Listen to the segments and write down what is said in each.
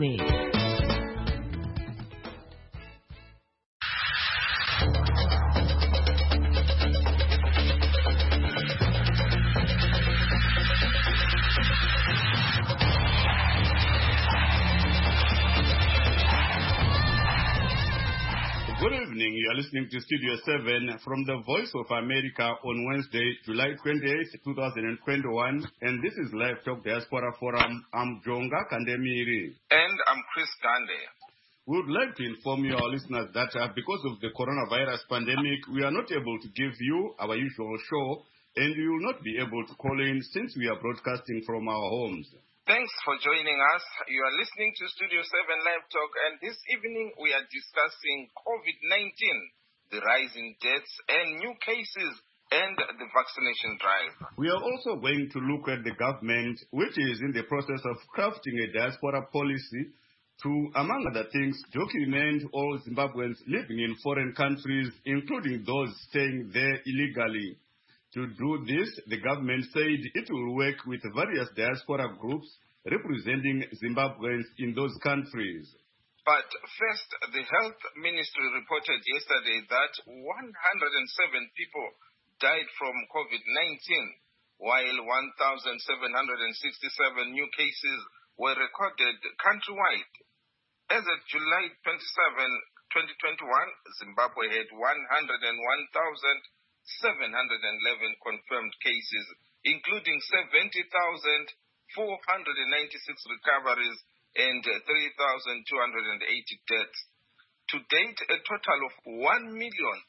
Zimbabwe. Good evening. You are listening to Studio 7 from the Voice of America on Wednesday, July 28, 2021. And this is Live Talk Diaspora Forum. I'm Jonga Kandemiri. And I'm Chris Gande. We would like to inform you, our listeners, that because of the coronavirus pandemic, we are not able to give you our usual show, and you will not be able to call in since we are broadcasting from our homes. Thanks for joining us. You are listening to Studio 7 Live Talk, and this evening we are discussing COVID-19, the rise in deaths and new cases, and the vaccination drive. We are also going to look at the government, which is in the process of crafting a diaspora policy to, among other things, document all Zimbabweans living in foreign countries, including those staying there illegally. To do this, the government said it will work with various diaspora groups representing Zimbabweans in those countries. But first, the health ministry reported yesterday that 107 people died from COVID-19, while 1,767 new cases were recorded countrywide. As of July 27, 2021, Zimbabwe had 101,711 confirmed cases, including 70,496 recoveries and 3,280 deaths. To date, a total of 1,522,150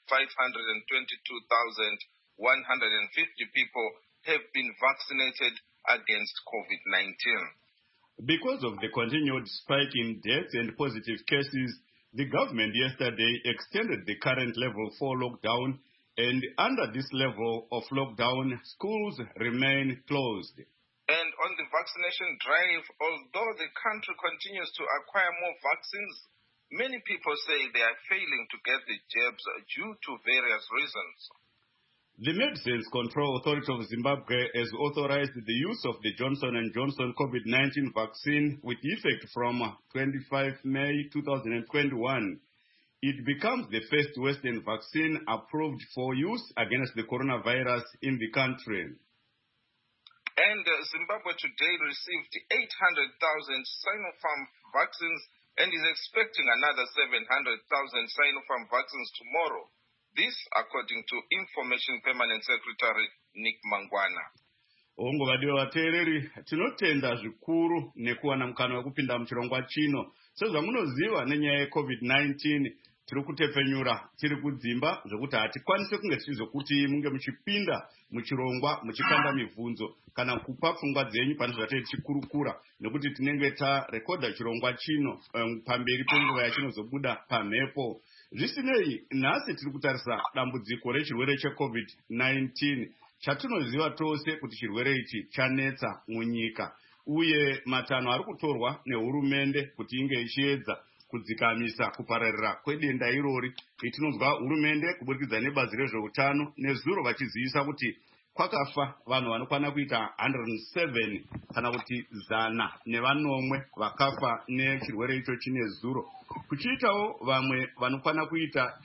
people have been vaccinated against COVID-19. Because of the continued spike in deaths and positive cases, the government yesterday extended the current level 4 lockdown, and under this level of lockdown, schools remain closed. And on the vaccination drive, although the country continues to acquire more vaccines, many people say they are failing to get the jabs due to various reasons. The Medicines Control Authority of Zimbabwe has authorized the use of the Johnson & Johnson COVID-19 vaccine with effect from 25 May 2021. It becomes the first Western vaccine approved for use against the coronavirus in the country. And Zimbabwe today received 800,000 Sinopharm vaccines and is expecting another 700,000 Sinopharm vaccines tomorrow. This according to Information Permanent Secretary Nick Mangwana. Ongovadiwa vateereri, tinotenda zvikuru nekuwana mukana wekupinda muchirongwa chino. Sezvamunoziva nenyaya yeCovid-19, tiri kutepfenyura tiri kudzimba zvokuti hatikwanise kunge tichizokuti munge muchipinda muchirongwa muchikanda mibvunzo kana kupa pfungwa dzenyu pane zvatei tichikurukura, nekuti tinenge tarekodha chirongwa chino pamberi penguva yachinozobuda pamhepo. Zvisinei, nhasi tiri kutarisa dambudziko rechirwere cheCovid-19. Chatinoziva tose kuti chirwere ichi chanetsa munyika, uye matanho ari kutorwa nehurumende kuti inge ichiedza kudzikamisa kupararira kwedenda irori. Itinonzwa hurumende kuburikidza nebazi rezveutano nezuro vachizivisa kuti kwakafa vanhu vanokwana kuita 107 kana kuti 100 vakafa nechirwere ichochi nezuro, kuchiitawo vamwe vanokwana kuita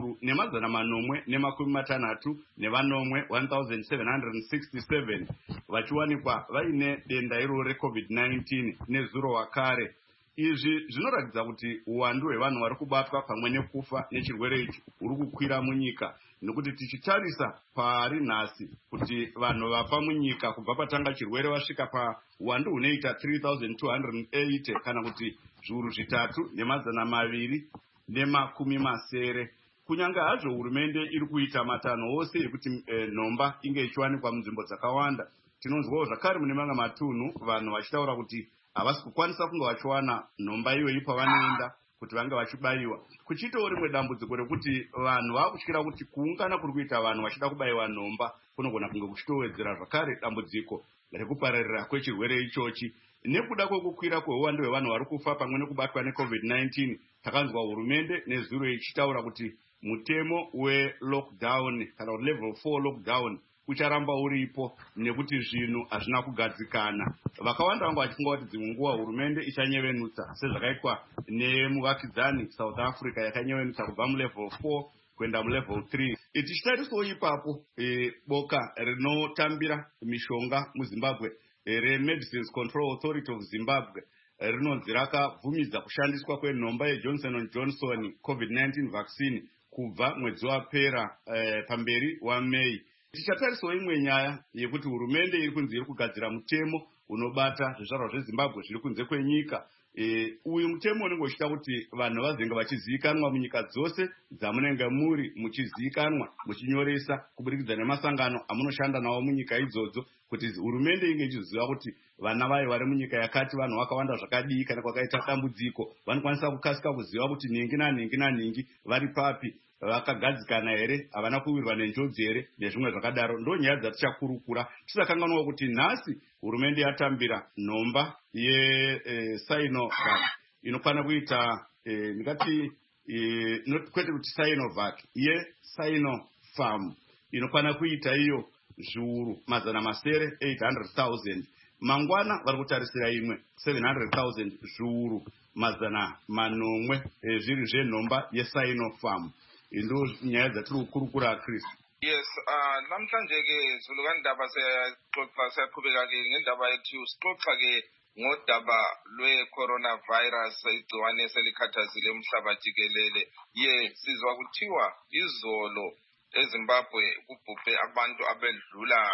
1,460 1767 vachiwanikwa vaine denda iroro reCovid-19 nezuro wakare. Izvi zvinoratidza kuti uwandu hwevanhu vari kubatwa pamwe nekufa nechirwere ichi huri kukwira munyika, nekuti tichitarisa pari nhasi kuti vanhu vafa munyika kubva patanga chirwere vasvika pauwandu hunoita 3,280 kana kuti zviuru 3,290. Kunyange hazvo hurumende iri kuita matanho ose ekuti nhomba inge ichiwanikwa munzvimbo dzakawanda, tinonzwawo zvakare mune mamwe matunhu vanhu vachitaura kuti havasi kukwanisa kunge vachiwana nhomba iyoyi pavanoenda kuti vange vachibayiwa. Kuchiitawo rimwe dambudziko rekuti vanhu vakutyira kuti kuungana kuri kuita vanhu vachida kubayiwa nhomba kunogona kunge kuchitowedzera zvakare dambudziko rekupararira kwechirwere ichochi. Nekuda kwekukwira kweuwandu hwevanhu vari kufa pamwe nekubatwa neCovid-19, takanzwa hurumende nezuro ichitaura kuti mutemo welockdown kana kuti level 4 lockdown ucharamba uripo nekuti zvinhu hazvina kugadzikana. Vakawanda vangu vachifunga kuti dzimwe nguva hurumende ichanyevenutsa sezvakaitwa nemuvakidzani South Africa yakanyevenutsa kubva mulevel 4 kuenda mulevel 3. Tichitarisawo ipapo boka rinotambira mishonga muZimbabwe reMedicines Control Authority of Zimbabwe rinonzi rakabvumidza kushandiswa kwenhomba yeJohnson & Johnson COVID-19 vaccine kubva mwedzi wapera pamberi waMei. Tichatarisawo imwe nyaya yekuti hurumende iri kunzi iri kugadzira mutemo unobata zvizvarwa zveZimbabwe zviri kunze kwenyika. Uyu mutemo unenge uchita kuti vanhu vazenge vachizivikanwa munyika dzose dzamunenge muri, muchizivikanwa muchinyoresa kuburikidza nemasangano amunoshanda nawo munyika idzodzo, kuti hurumende inge ichiziva kuti vana vayo vari munyika yakati vanhu vakawanda zvakadii. Kana kwakaita dambudziko vanokwanisa kukasika kuziva kuti ningi naningi naningi vari papi, vakagadzikana here, havana kuwirwa nenjodzi here, nezvimwe zvakadaro. Ndo nyaya dzatichakurukura tisakanganwa kuti nhasi hurumende yatambira nhomba yeSinovac inokwana kuita ndingati kwete kuti Sinovac yeSinopharm inokwana kuita iyo zviuru mazana masere 800,000. Mangwana vari kutarisira imwe 700,000 zviuru mazana manomwe zviri zvenhomba yeSinopharm. Ndo nyaya dzatiri kukurukura Chris. Yes, namhlanje ke Zulu kandaba siyaqhubeka ke ngendaba yethu sixoxa ke ngodaba lwe-coronavirus igciwane selikhathazile umhlaba jikelele. Sizwa kuthiwa izolo eZimbabwe kubhubhe abantu abedlula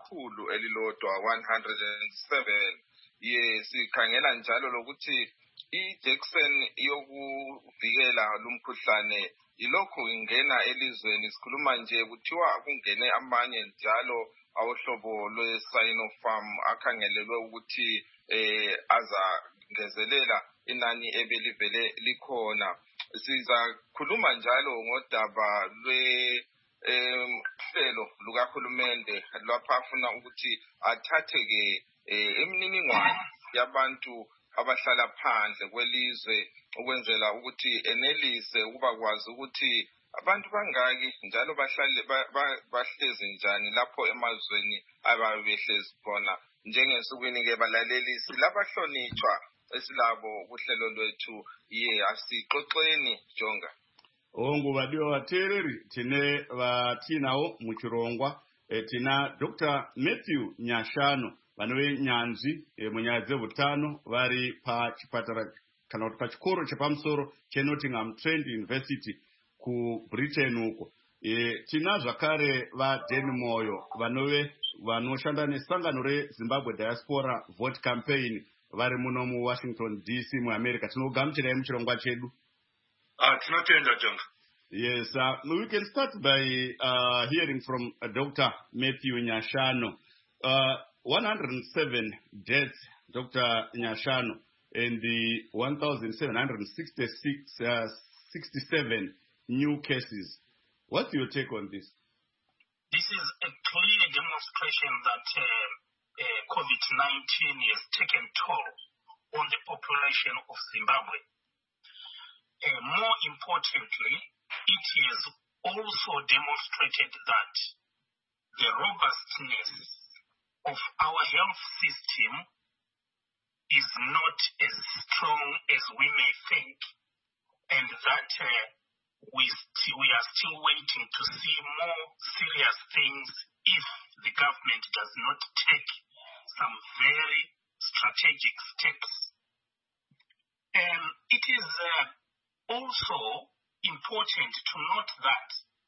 107. Sikhangela njalo lokuthi iJackson yokuvikela lumkhuhlane ilokhu ingena elizweni. Sikhuluma nje kuthiwa kungene amanye njalo awehlobo lwe-Sinopharm akhangelelwe ukuthi azangezelela inani ebelivele likhona. Sizakhuluma njalo ngodaba lwehlelo lukahulumende lapha afuna ukuthi athathe-ke imininingwane yabantu abahlala phandle kwelizwe ukwenzela ukuthi enelise ukuba kwazi ukuthi abantu bangaki njalo bahlezi njani lapho emazweni ababehlezi khona. Njengensukwini-ke balaleli silabahlonitshwa esilabo kuhlelo lwethu. Asixoxeni Jonga. Nguvadiwa vateereri tine vatinawo muchirongwa tina Dr. Matthew Nyashano vanove nyanzvi munyaya dzehutano vari pachipatara kana kuti pachikoro chepamusoro cheNottingham Trent University kuBritain uko. Tina zvakare vaDan Moyo vanoshanda nesangano reZimbabwe Diaspora Vote Campaign vari muno muWashington DC muAmerica. Tinogamuchirai muchirongwa chedu. Tinotenda Jonga. Yes, we can start by hearing from Dr. Matthew Nyashano. 107 deaths, Dr. Nyashano, and the 1,767 new cases. What's your take on this? This is a clear demonstration that COVID-19 has taken toll on the population of Zimbabwe. More importantly, it has also demonstrated that the robustness of our health system is not as strong as we may think, and that we are still waiting to see more serious things if the government does not take some very strategic steps. It is also important to note that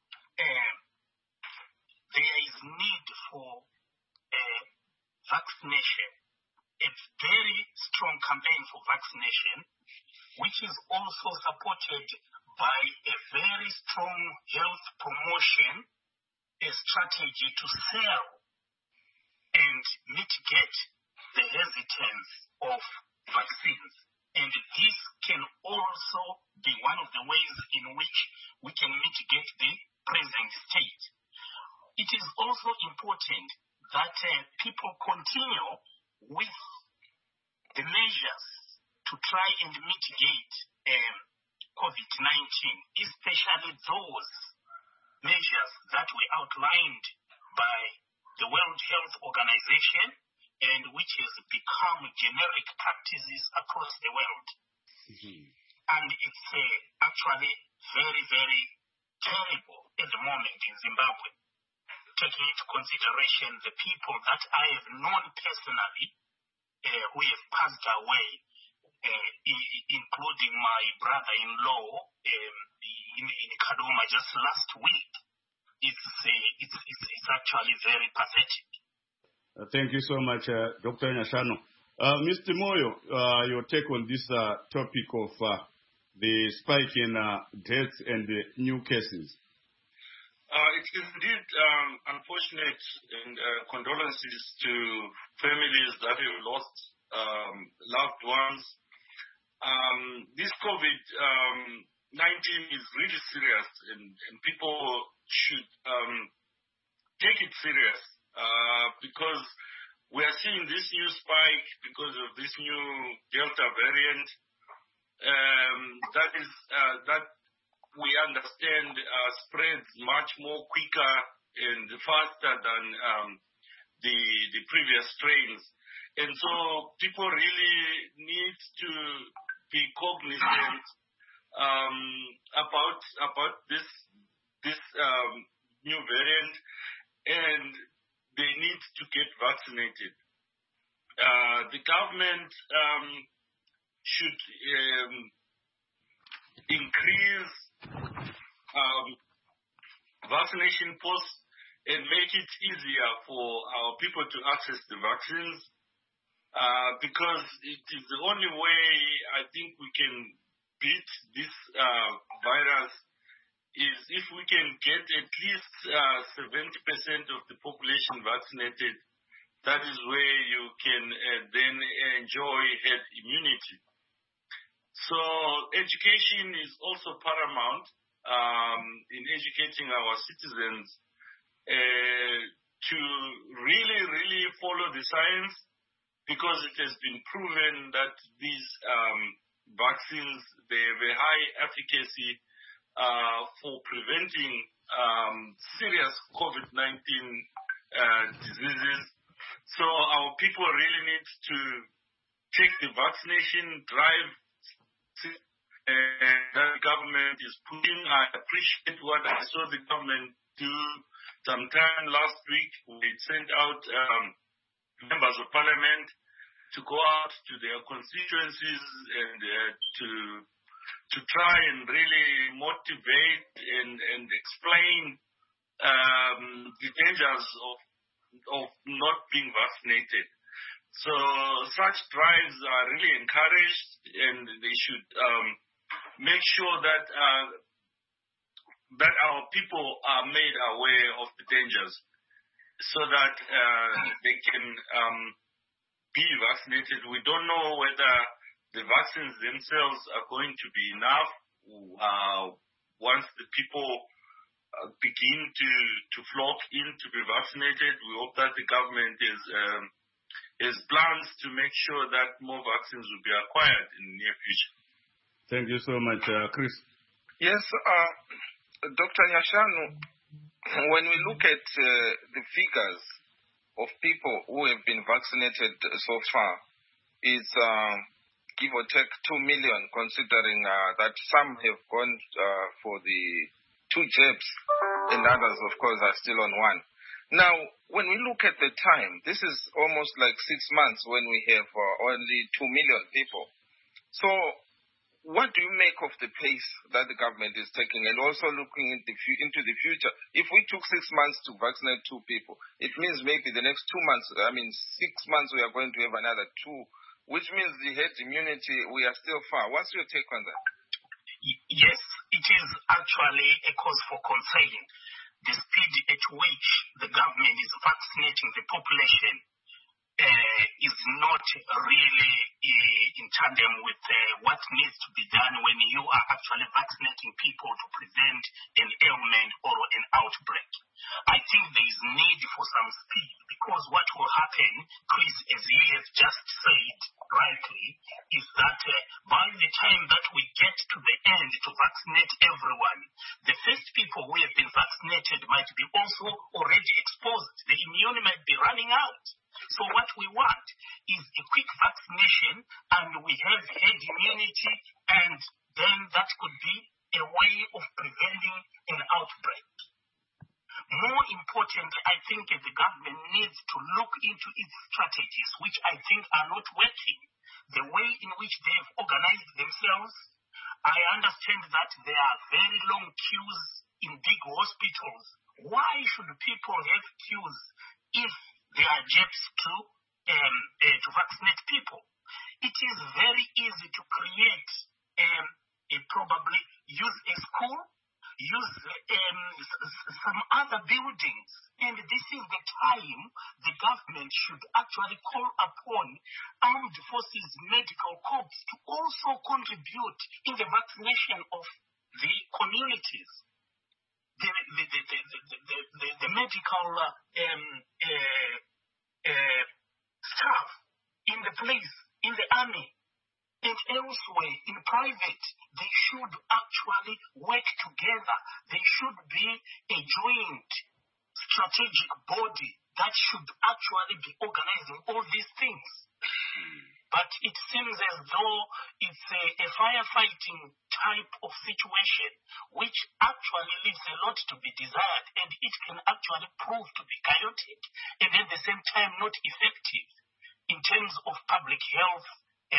there is need for vaccination, a very strong campaign for vaccination, which is also supported by a very strong health promotion, a strategy to sell and mitigate the hesitance of vaccines. And this can also be one of the ways in which we can mitigate the present state. It is also important that people continue with the measures to try and mitigate COVID-19, especially those measures that were outlined by the World Health Organization, and which has become generic practices across the world. And it's actually very, very terrible at the moment in Zimbabwe, taking into consideration the people that I have known personally who have passed away, including my brother-in-law in Kaduma just last week. It's actually very pathetic. Thank you so much, Dr. Nyashanu. Mr. Moyo, your take on this topic of the spike in deaths and new cases. It is indeed unfortunate, and condolences to families that have lost loved ones. This COVID-19 is really serious, and people should take it serious because we are seeing this new spike because of this new Delta variant. That we understand spreads much more quicker and faster than the previous strains. And so people really need to be cognizant about this new variant, and they need to get vaccinated. The government should increase vaccination posts and make it easier for our people to access the vaccines, because it is the only way I think we can beat this virus is if we can get at least 70% of the population vaccinated. That is where you can then enjoy herd immunity. So education is also paramount in educating our citizens to really, really follow the science, because it has been proven that these vaccines, they have a high efficacy for preventing serious COVID-19 diseases. So our people really need to take the vaccination drive that the government is pushing. I appreciate what I saw the government do sometime last week. We sent out members of parliament to go out to their constituencies and to try and really motivate and explain the dangers of not being vaccinated. So such drives are really encouraged, and they should make sure that that our people are made aware of the dangers, so that they can be vaccinated. We don't know whether the vaccines themselves are going to be enough. Once the people begin to flock in to be vaccinated, we hope that the government has plans to make sure that more vaccines will be acquired in the near future. Thank you so much, Chris. Yes, Dr. Nyashanu, when we look at the figures of people who have been vaccinated so far, it's give or take 2 million, considering that some have gone for the 2 jabs and others, of course, are still on 1. Now, when we look at the time, this is almost like 6 months when we have only 2 million people. So what do you make of the pace that the government is taking, and also looking into the future? If we took 6 months to vaccinate 2 people, it means maybe the next 2 months, 6 months, we are going to have another 2, which means the herd immunity, we are still far. What's your take on that? Yes, it is actually a cause for concern. The speed at which the government is vaccinating the population is not really in tandem with what needs to be done when you are actually vaccinating people to prevent an ailment or an outbreak. I think there is need for some speed, because what will happen, Chris, as you have just said rightly, is that by the time that we get to the end to vaccinate everyone, the first people who have been vaccinated might be also already exposed. The immune might be running out. So what we want is a quick vaccination, and we have herd immunity, and then that could be a way of preventing an outbreak. More important, I think the government needs to look into its strategies, which I think are not working. The way in which they have organized themselves, I understand that there are very long queues in big hospitals. Why should people have queues if there are jobs to vaccinate people? It is very easy to create probably use a school, use some other buildings. And this is the time the government should actually call upon armed forces, medical corps to also contribute in the vaccination of the communities. The medical staff in the police, in the army, and elsewhere in private, they should actually work together. They should be a joint strategic body that should actually be organizing all these things. But it seems as though it's a firefighting type of situation, which actually leaves a lot to be desired, and it can actually prove to be chaotic and at the same time not effective in terms of public health.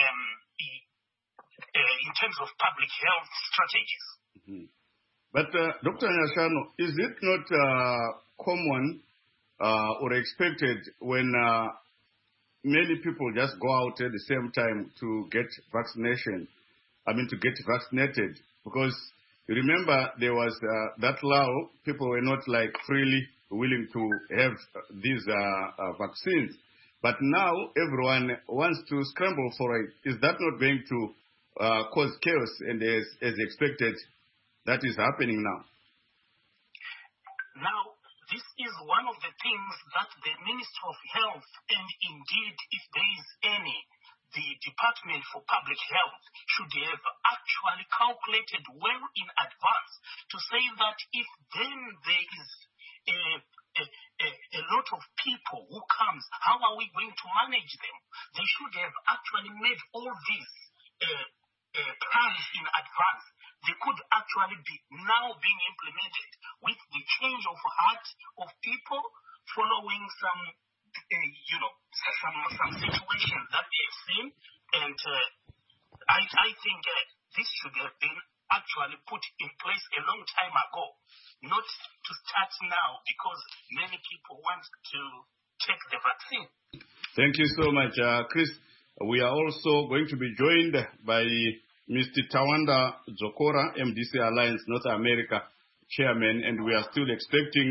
In terms of public health strategies. Mm-hmm. But Dr. Nyashano, is it not common or expected when many people just go out at the same time to get vaccinated? Because you remember there was that law, people were not like freely willing to have these vaccines. But now everyone wants to scramble for it. Is that not going to cause chaos? And as expected, that is happening now. Now, this is one of the things that the Minister of Health, and indeed, if there is any, the Department for Public Health, should have actually calculated well in advance to say that if then there is a lot of people who comes, how are we going to manage them? They should have actually made all these plans in advance. They could actually be now being implemented with the change of heart of people following some situations that they have seen. And I think this should have been actually put in place a long time ago, not to start now because many people want to take the vaccine. Thank you so much, Chris. We are also going to be joined by Mr. Tawanda Zokora, MDC Alliance North America Chairman, and we are still expecting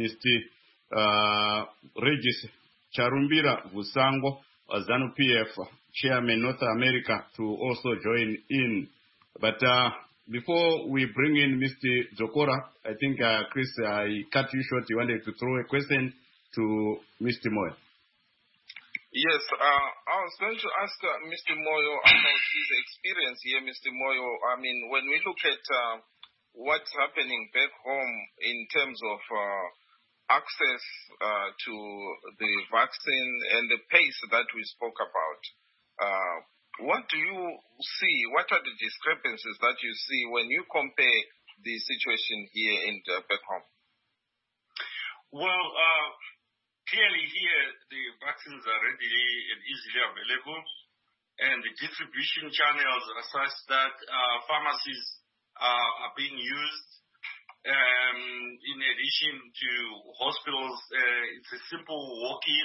Mr. Regis Charumbira Vusango, ZANU-PF Chairman North America, to also join in. But before we bring in Mr. Zokora, I think, Chris, I cut you short. You wanted to throw a question to Mr. Moyo. Yes, I was going to ask Mr. Moyo about his experience here, Mr. Moyo. I mean, when we look at what's happening back home in terms of access to the vaccine and the pace that we spoke about, what do you see? What are the discrepancies that you see when you compare the situation here in back home? Well, clearly here the vaccines are readily and easily available, and the distribution channels are such that pharmacies are being used. In addition to hospitals, it's a simple walk-in.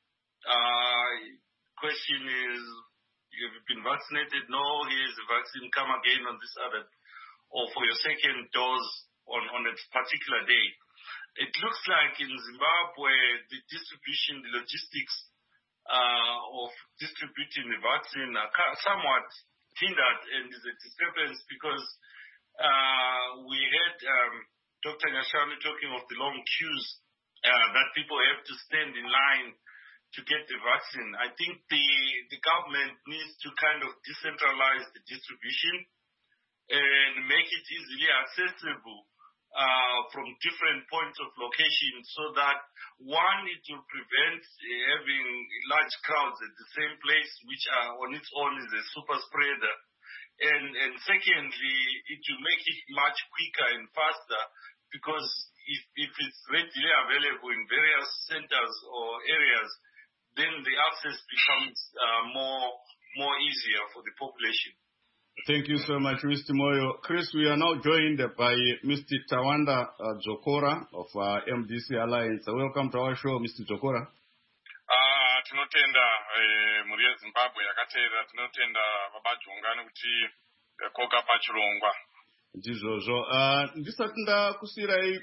Question is, you have been vaccinated? No, here's the vaccine, come again on this other, or for your second dose on a particular day. It looks like in Zimbabwe, the distribution, the logistics of distributing the vaccine are somewhat hindered, and there's a discrepancy because we had Dr. Nyashanu talking of the long queues that people have to stand in line to get the vaccine. I think the government needs to kind of decentralize the distribution and make it easily accessible from different points of location, so that one, it will prevent having large crowds at the same place, which on its own is a super spreader. And secondly, it will make it much quicker and faster, because if it's readily available in various centers or areas, then the access becomes more easier for the population. Thank you so much, Mr. Moyo. Chris, we are now joined by Mr. Tawanda Jokora of MDC Alliance. Welcome to our show, Mr. Jokora. Tinotenda muri yeZimbabwe yakatera, tinotenda vabajonga nekuti koka pachirongwa. Ndizvozvo. Ndisati ndakusiyirai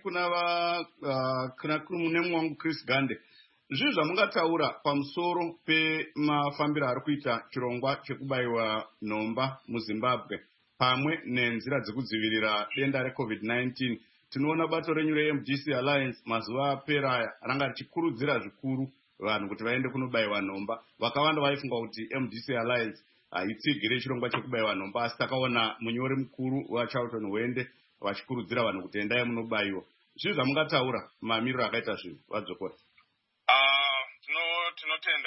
kuna munemu wangu Chris Gande. Zvizvi zvamungataura pamusoro pemafambiro ari kuita chirongwa chekubayiwa nhomba muZimbabwe pamwe nenzira dzekudzivirira denda reCovid-19. Tinoona bato renyu reMDC Alliance mazuva apera aya ranga richikurudzira zvikuru vanhu kuti vaende kunobayiwa nhomba. Vakawanda vaifunga kuti MDC Alliance haitsigire chirongwa chekubayiwa nhomba, asi takaona munyori mukuru waCharlton Wende vachikurudzira vanhu kuti endai munobayiwa. Zvizvi zvamungataura mamiriro akaita zvinhu vadzokora. Tinotenda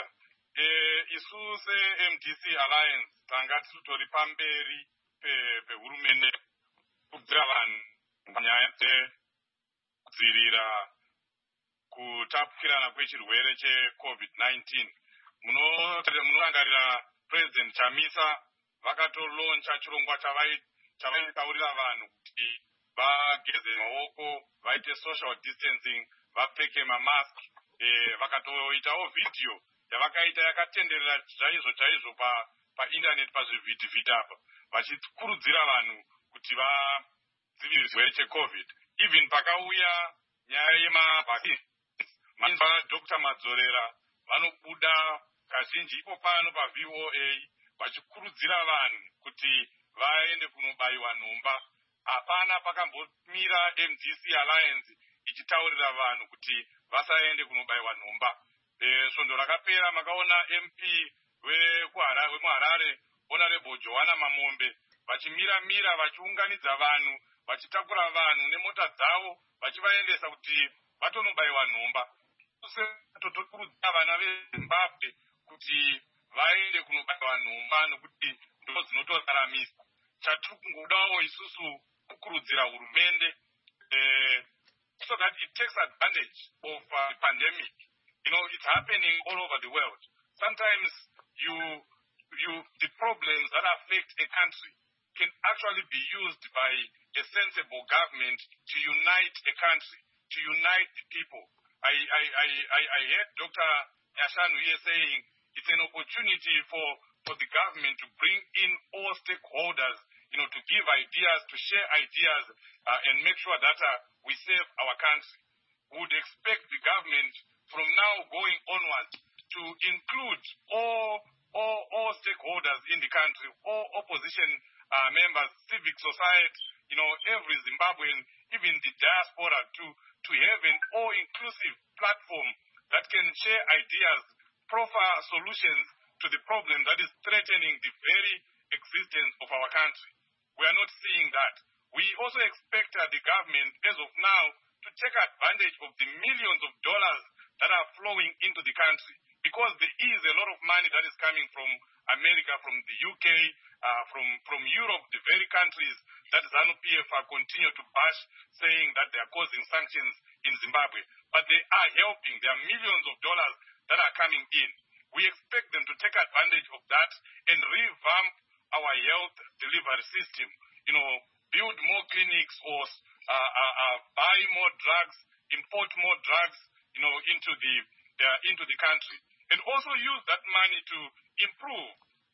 isu seMDC Alliance tanga titori pamberi pehurumende kudzidzira vanhu panyaya dzekudzivirira kutapukirana kwechirwere cheCovid-19. Munorangarira President Chamisa vakatoloncha chirongwa chavaitaurira vanhu kuti vageze maoko, vaite social distancing, vapfeke mamask. Vakatoitawo video yavakaita yakatenderera chaizvo painternet pazvivhiti apa, vachikurudzira vanhu kuti vadzivirire chirwere cheCovid. Even pakauya nyaya yemavhakisi, Dr. Madzorera vanobuda kazhinji ipo pano paVOA vachikurudzira vanhu kuti vaende kunobayiwa nhomba. Hapana pakambomira MDC Alliance ichitaurira vanhu kuti vasaende kunobayiwa nhomba. Svondo rakapera makaona MP wemuHarare Honorable Joanna Mamombe vachimira vachiunganidza vanhu, vachitakura vanhu nemota dzavo vachivaendesa kuti vatonobayiwa nhomba. Totokurudzira vana veZimbabwe kuti vaende kunobayiwa nhomba nokuti ndo dzinotoraramisa. Chatiri kungodawo isusu kukurudzira hurumende so that it takes advantage of the pandemic. You know, it's happening all over the world. Sometimes the problems that affect a country can actually be used by a sensible government to unite a country, to unite the people. I heard Dr. Nyashanu here saying it's an opportunity for the government to bring in all stakeholders, you know, to give ideas, to share ideas, and make sure that we save our country. We would expect the government from now going onwards to include all stakeholders in the country, all opposition members, civic society, you know, every Zimbabwean, even the diaspora, to have an all-inclusive platform that can share ideas, proffer solutions to the problem that is threatening the very existence of our country. We are not seeing that. We also expect the government, as of now, to take advantage of the millions of dollars that are flowing into the country, because there is a lot of money that is coming from America, from the UK, from Europe, the very countries that ZANU-PF continue to bash, saying that they are causing sanctions in Zimbabwe. But they are helping. There are millions of dollars that are coming in. We expect them to take advantage of that and revamp our health delivery system. You know, build more clinics or buy more drugs, import more drugs, you know, into the country, and also use that money to improve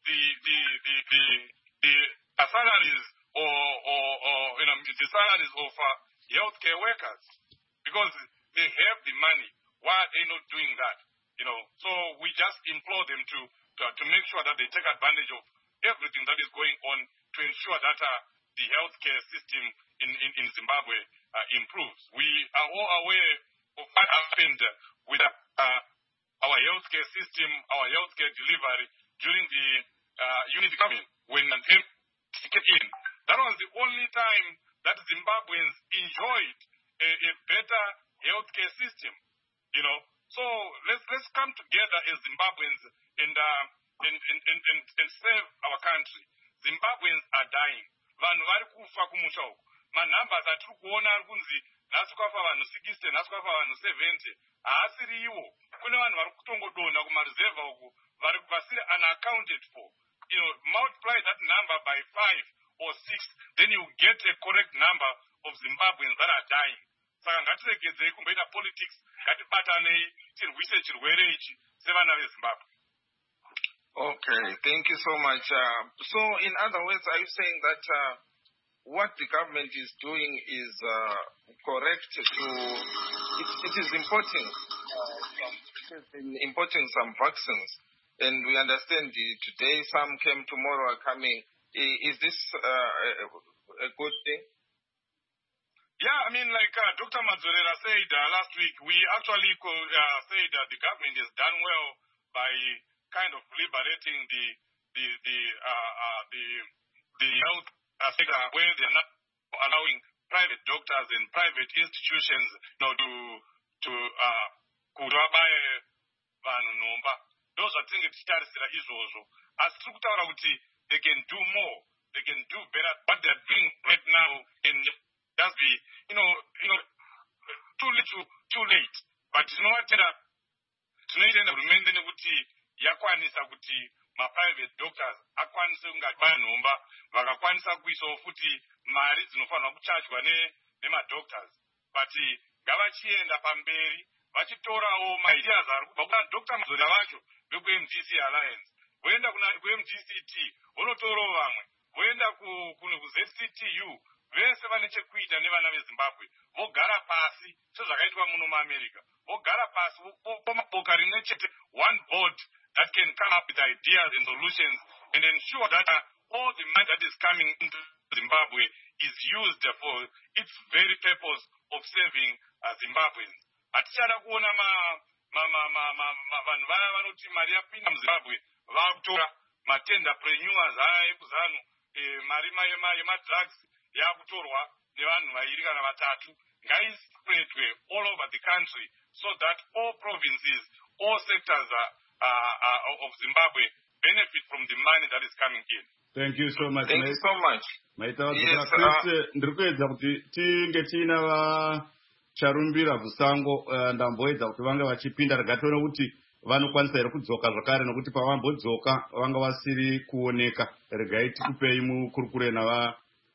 the salaries or you know, the salaries of healthcare workers, because they have the money. Why are they not doing that? You know, so we just implore them to make sure that they take advantage of everything that is going on to ensure that the healthcare system in Zimbabwe improves. We are all aware of what happened with our healthcare system, our healthcare delivery during the unity government when the came in. That was the only time that Zimbabweans enjoyed a better healthcare system. So let's come together as Zimbabweans and save our country. Zimbabweans are dying. Vanhu vari kufa kumusha uku. Manumbers atiri kuona ari kunzi nhasi kwafa vanhu 60, nhasi kwafa vanhu 70. Haasiriwo. Kune vanhu vari kutongodonha kumaruzevha uku vasiri unaccounted for. Multiply that number by 5 or 6, then you get a correct number of Zimbabweans that are dying. Saka ngatiregedzei kumboita politics, ngatibatanei tirwise chirwere ichi sevana veZimbabwe. Okay, thank you so much. So, in other words, are you saying that what the government is doing is correct it is importing some vaccines, and we understand today some came, tomorrow are coming. Is this a good thing? Yeah, I mean, like Dr. Madzorera said last week, we actually said that the government has done well by kind of liberating the health sector, where they're not allowing private doctors and private institutions to kurabaye vanhu nhomba. Those are things tichitarisira izvozvo. Asi tiri kutaura kuti they can do more, they can do better. What they're doing right now can just be, too little, too late. But tinoitenda hurumende nekuti yakwanisa kuti ma-private doctors akwanise kungabaya nhomba, vakakwanisa kuisawo futi mari dzinofanirwa kuchajwa nema-doctors. But ngavachienda pamberi vachitorawo maideas ari kubva kuna Dr. Madzorera vacho vekuMDC Alliance, voenda kuMDCT vonotorawo vamwe, voenda kuZCTU, vese vane chekuita nevana veZimbabwe, vogara pasi sezvakaitwa muno muAmerica, vogara pasi vomaboka rimwe chete, one board that can come up with ideas and solutions and ensure that all the money that is coming into Zimbabwe is used for its very purpose of saving Zimbabweans. Hatichada kuona vanhu vaya vanoti mari yapinda muZimbabwe vakutora matendapreneurs aya ekuzanu mari yemadrugs yakutorwa nevanhu vairi kana vatatu. Ngaispreadwe all over the country so that all provinces, all sectors of Zimbabwe benefit from the money that is coming in. Thank you so much. Thank you so much. Ndiri kuedza kuti tinge tiina vacharumbira bvusango ndamboedza kuti vanga vachipinda rigationa kuti vanokwanisa here kudzoka zvakare, nokuti pavambodzoka vanga vasiri kuoneka. Regai tikupei mukurukure nava.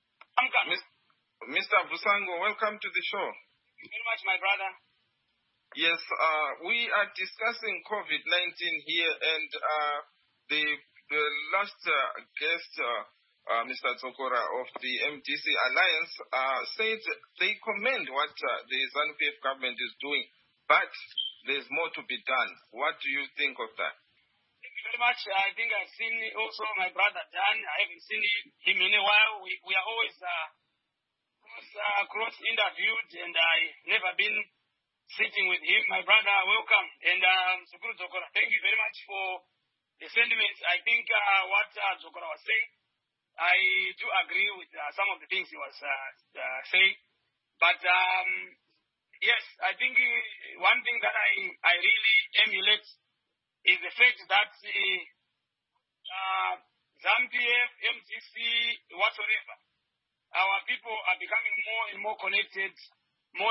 Mr. Bvusango, welcome to the show. Thank you very much, my brother. Yes, we are discussing COVID-19 here, and the last guest, Mr. Dzokora of the MDC Alliance, said they commend what the ZANU-PF government is doing, but there's more to be done. What do you think of that? Thank you very much. I think I've seen also my brother Dan. I haven't seen him in a while. We are always cross-interviewed, and I've never been sitting with him. My brother, welcome. And Sukuru Dzokora, thank you very much for the sentiments. I think what Dzokora was saying, I do agree with some of the things he was saying. But yes, I think one thing that I really emulate is the fact that ZANU-PF, MDC, whatsoever, our people are becoming more and more connected, more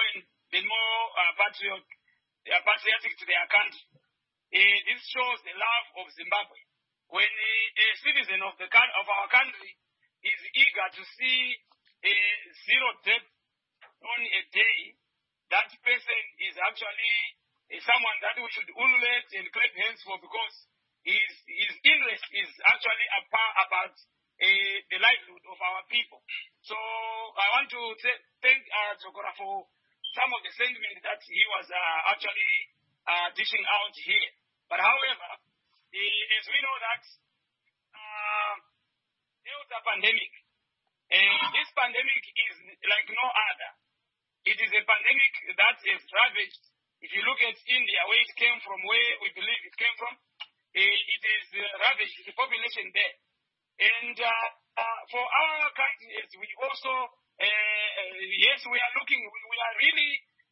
patriotic to their country. This shows the love of Zimbabwe. When a citizen of our country is eager to see zero death on a day, that person is actually someone that we should emulate and clap hands for, because his interest is actually about the livelihood of our people. So I want to thank Dzokora for some of the sentiments that he was actually dishing out here. But however, as we know that there was a pandemic, and this pandemic is like no other. it is a pandemic that has ravaged. If you look at India, where it came from, where we believe it came from, it has ravaged the population there. And for our country, we also, yes, we are looking, we are really,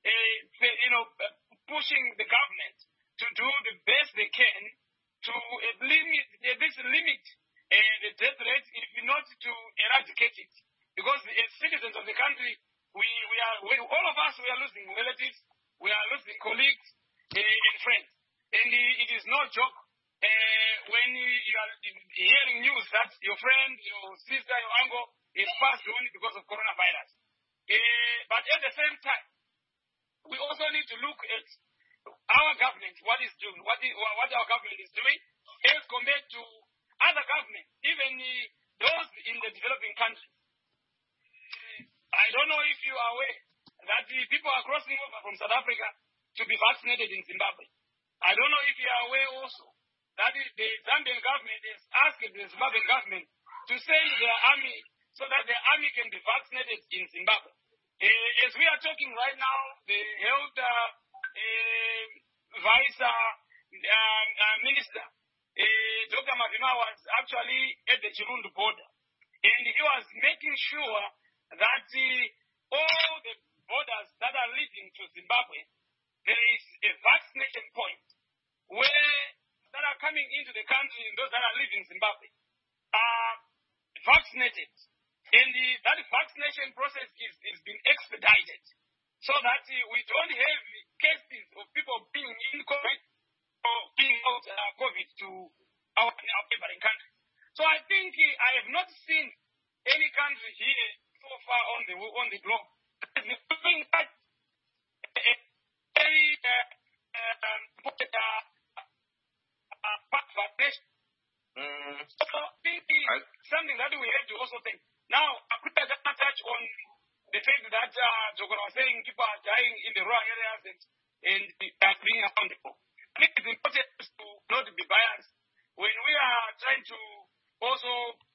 pushing the government to do the best they can to at least limit the death rate, if not to eradicate it. Because as citizens of the country, all of us, we are losing relatives, we are losing colleagues and friends. And it is no joke when you are hearing news that your friend, your sister, your uncle is passed on because of coronavirus. But at the same time, we also need to look at our government, what is doing, what our government is doing, as compared to other governments, even those in the developing countries. I don't know if you are aware that the people are crossing over from South Africa to be vaccinated in Zimbabwe. I don't know if you are aware also that the Zambian government has asked the Zimbabwean government to send their army so that the army can be vaccinated in Zimbabwe. As we are talking right now, the health vice minister, Dr. Mavima, was actually at the Chirundu border, and he was making sure that all the borders that are leading to Zimbabwe, there is a vaccination point where that are coming into the country, those that are leaving Zimbabwe, are vaccinated. And that vaccination process is being expedited so that we don't have cases of people being in COVID or being out COVID to our neighboring countries. So I think I have not seen any country here so far on the globe doing that very vaccination. So I think something that we have to also think. Now, I could just touch on the fact that Jogon was saying people are dying in the rural areas and they are being accountable. I think it's important to not be biased when we are trying to also,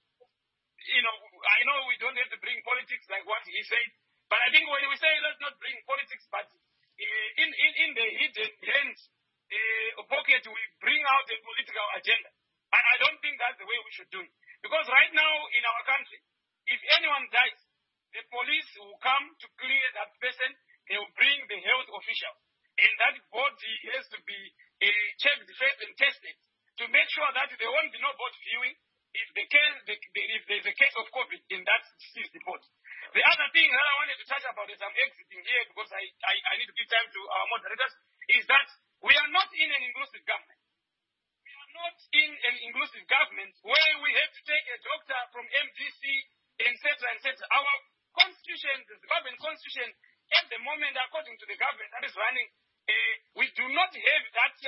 I know we don't have to bring politics like what he said, but I think when we say let's not bring politics, but in the hidden hands pocket, we bring out a political agenda. I don't think that's the way we should do it. Because right now in our country, if anyone dies, the police will come to clear that person. They will bring the health official. And that body has to be checked first and tested to make sure that there won't be no body viewing if there's a case of COVID in that deceased report. The other thing that I wanted to touch about as I'm exiting here, because I need to give time to our moderators, is that we are not in an inclusive government. We are not in an inclusive government where we have to take a doctor from MDC, etc., etc. Our constitution, the Zimbabwean constitution, at the moment, according to the government that is running, we do not have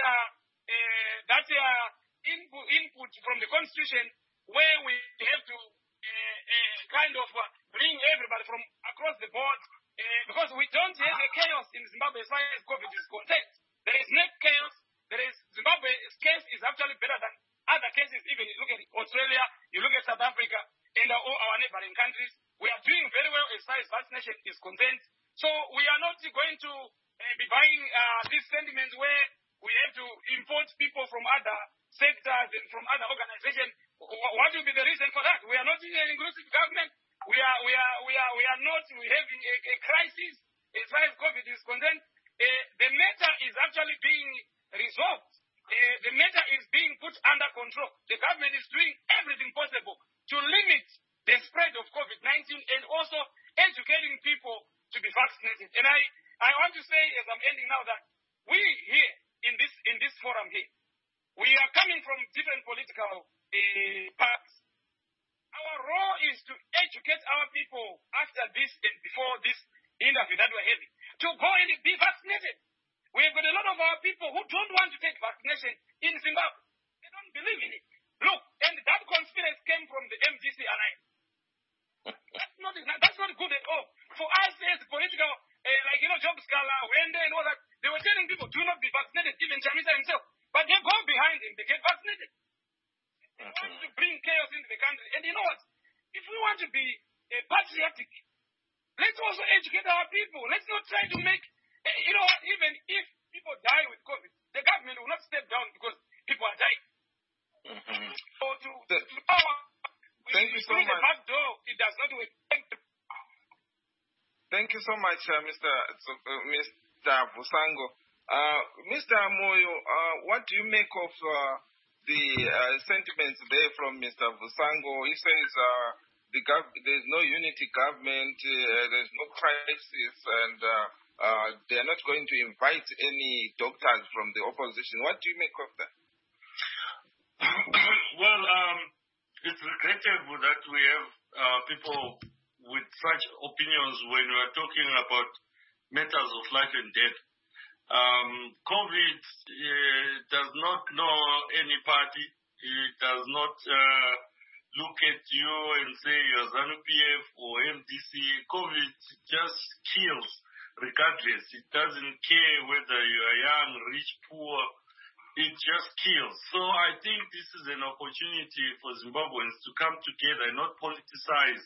that input from the constitution where we have to kind of bring everybody from across the board, because we don't have a chaos in Zimbabwe as far as COVID is concerned. There is no chaos. Zimbabwe's case is actually better than other cases. Even you look at Australia, you look at South Africa, and all our neighboring countries, we are doing very well as far as vaccination is concerned. So we are not going to be buying these sentiments where we have to import people from other sectors and from other organizations. What will be the reason for that? We are not in an inclusive government. We are not having a crisis as far as COVID is concerned. The matter is actually being resolved. The matter is being put under control. The government is doing everything possible to limit the spread of COVID-19 and also educating people to be vaccinated. And I want to say, as I'm ending now, that we here in this forum here, we are coming from different political parties. Our role is to educate our people after this and before this interview that we're having to go and be vaccinated. We've got a lot of our people who don't want to take vaccination in Zimbabwe. They don't believe in it. Look, and that conspiracy came from the MDC alliance. That's not good at all. For us as political, Job Scala, Wende and all that, they were telling people, do not be vaccinated, even Chamisa himself. But they go behind him, they get vaccinated. They want to bring chaos into the country. And you know what? If we want to be patriotic, let's also educate our people. Let's not try to make, you know what, even if people die with COVID, the government will not step down because people are dying. Mm-hmm. So thank you so much. The back door, it does not work. Thank you so much, Mr. Vusango. Mr. Moyo, what do you make of the sentiments there from Mr. Vusango? He says there's no unity government, there's no crisis, and they are not going to invite any doctors from the opposition. What do you make of that? Well, it's regrettable that we have people with such opinions when we are talking about matters of life and death. COVID does not know any party. It does not look at you and say you're ZANU-PF or MDC. COVID just kills regardless. It doesn't care whether you are young, rich, poor. It just kills. So I think this is an opportunity for Zimbabweans to come together and not politicize